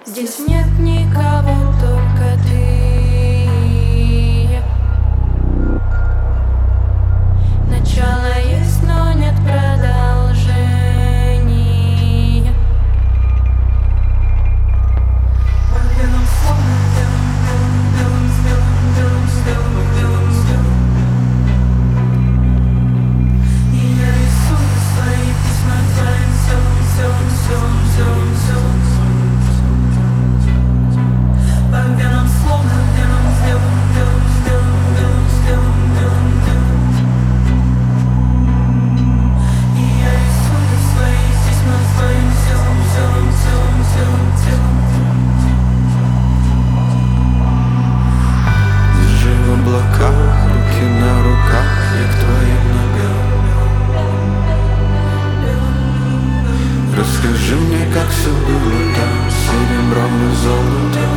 Здесь нет никого, только ты. Начало есть, но нет продолжения. По венам словно белым, белым, белым, белым, белым, белым, белым. И я рисую свои письма твоим телом, телом, телом, телом, телом. По венам словно белым, белым, белым, белым, белым, белым, белым, белым. И я рисую свои письма твоим телом, телом, телом, телом, телом. Держи в облаках, руки на руках, я к твоим ногам. Расскажи мне, как все было там, серебром и золотом.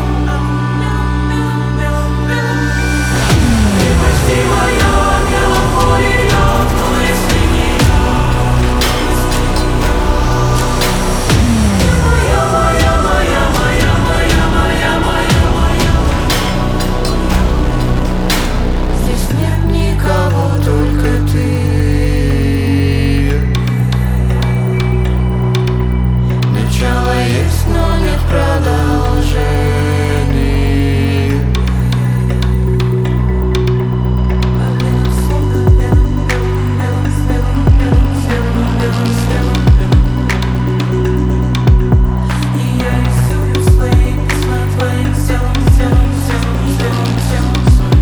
Здесь нет никого, Только ты. начало есть, но нет продолжения. И я рисую свои письма твоим телом, телом, телом, телом, телом.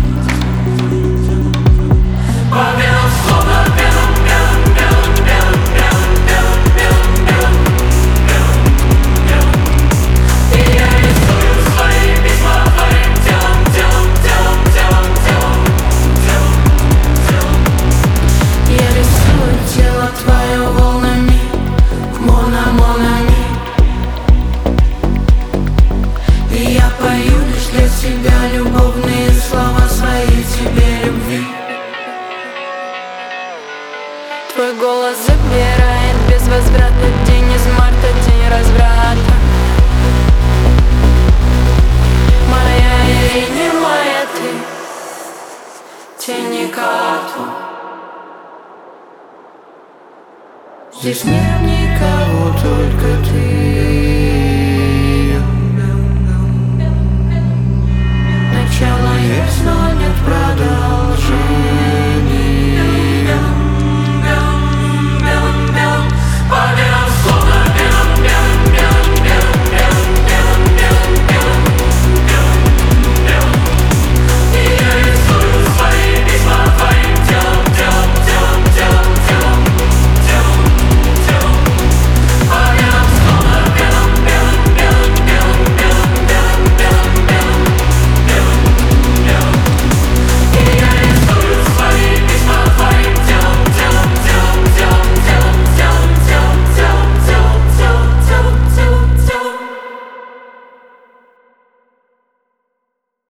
По венам словно белым, белым, белым, белым, белым, белым, белым, белым, белым, белым. И я рисую свои письма твоим телом, телом, телом, телом, телом, телом, телом. Я рисую тело твое волнами, монами. И я пою лишь для себя любовные слова свои тебе любви. Твой голос забирает без возврата. День из марта, день разврата. Моя или не моя ты, тени карту. Здесь нет никого, только ты.